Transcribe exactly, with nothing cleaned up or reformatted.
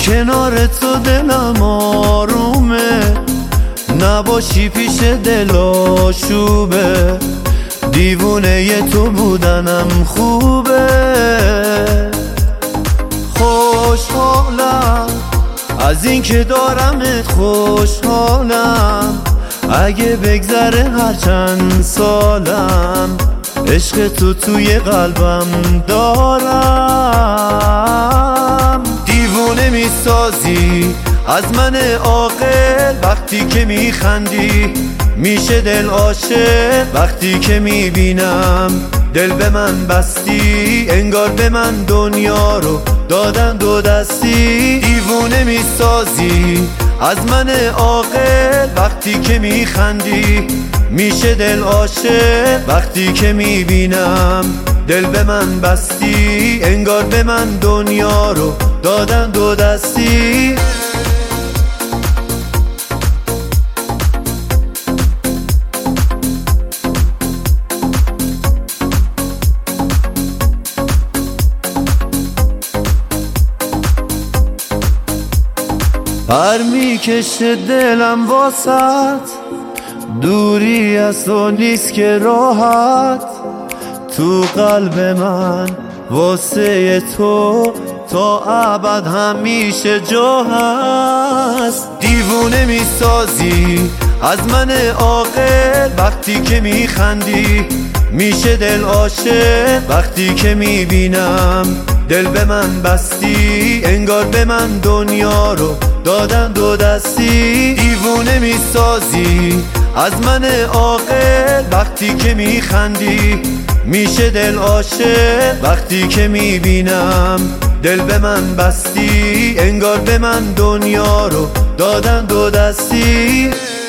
کنار تو دلم آرومه، نباشی پیش دل آشوبه. دیوونه ی تو بودنم خوبه. خوشحالم از این که دارمت، خوشحالم اگه بگذره هر چند سالم. عشق تو توی قلبم دارم. دیوونه میسازی از من عاقل وقتی که میخندی، میشه دل عاشق وقتی که میبینم. دل به من بستی انگار به من دنیا رو دادن دو دستی. دیوونه میسازی از من عاقل وقتی که میخندی، میشه دل عاشق وقتی که میبینم. دل به من بستی انگار به من دنیا رو دادن دو دستی. پر میکشه دلم واسط، دوری از تو نیست که راحت. تو قلب من واسه تو تا ابد همیشه جا هست. دیوونه میسازی از من عاقل وقتی که میخندی، میشه دل عاشق وقتی که میبینم. دل به من بستی انگار به من دنیا رو دادن دو دستی. دیوونه میسازی از من عاقل وقتی که میخندی، میشه دل عاشق وقتی که میبینم. دل به من بستی انگار به من دنیا رو دادن دو دستی.